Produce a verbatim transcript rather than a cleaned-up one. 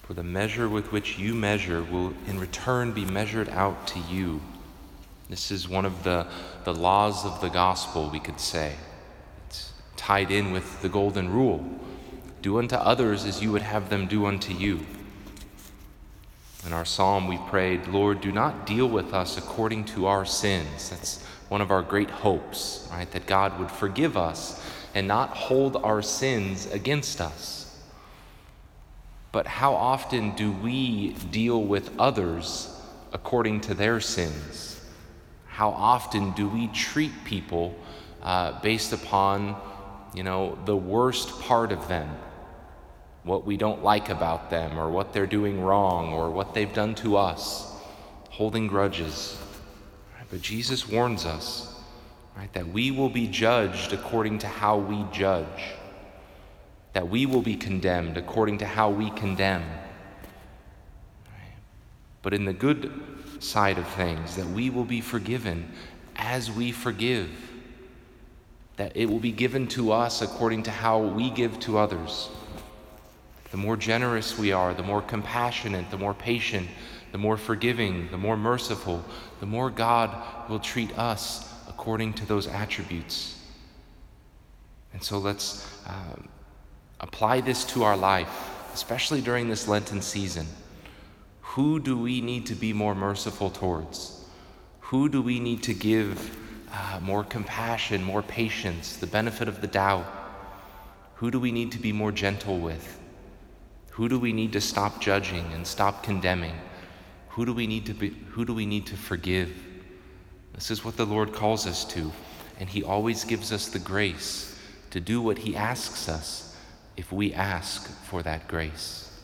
For the measure with which you measure will in return be measured out to you. This is one of the, the laws of the gospel, we could say. It's tied in with the golden rule. Do unto others as you would have them do unto you. In our psalm we prayed, Lord, do not deal with us according to our sins. That's one of our great hopes, right? That God would forgive us and not hold our sins against us. But how often do we deal with others according to their sins? How often do we treat people uh, based upon, you know, the worst part of them, what we don't like about them, or what they're doing wrong, or what they've done to us, holding grudges? But Jesus warns us, right, that we will be judged according to how we judge. That we will be condemned according to how we condemn. But in the good side of things, that we will be forgiven as we forgive. That it will be given to us according to how we give to others. The more generous we are, the more compassionate, the more patient, the more forgiving, the more merciful, the more God will treat us according to those attributes. And so let's uh, apply this to our life, especially during this Lenten season. Who do we need to be more merciful towards? Who do we need to give uh, more compassion, more patience, the benefit of the doubt? Who do we need to be more gentle with? Who do we need to stop judging and stop condemning? Who do we need to be, who do we need to forgive? This is what the Lord calls us to, and He always gives us the grace to do what He asks us if we ask for that grace.